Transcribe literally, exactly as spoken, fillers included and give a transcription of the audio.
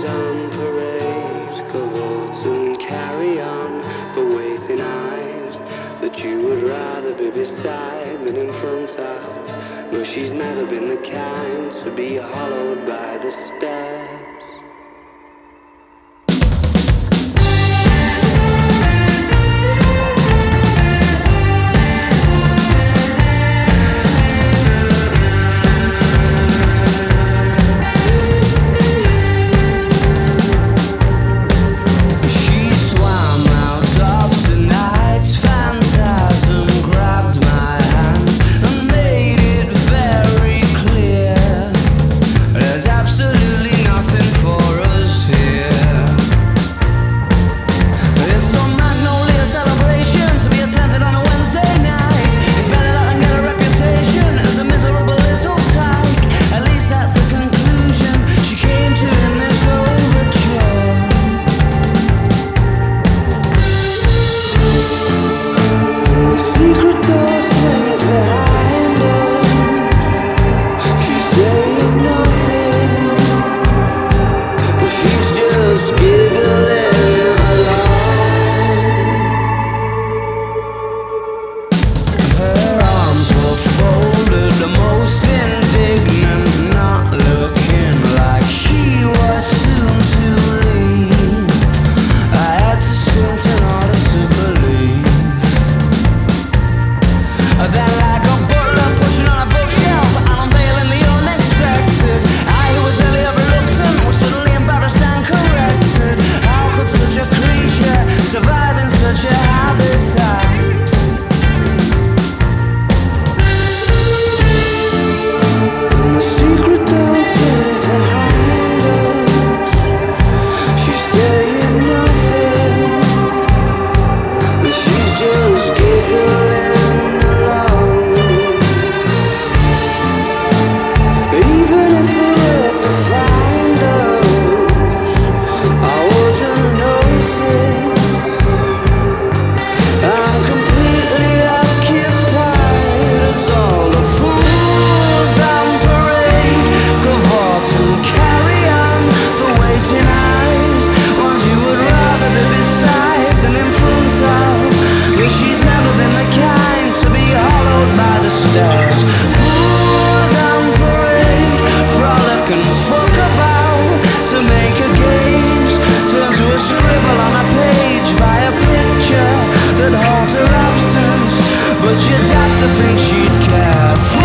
Fools on parade, cavort and carry on for waiting eyes that you would rather be beside than in front of. But she's never been the kind to be hollowed by the steps. But you'd have to think she'd care.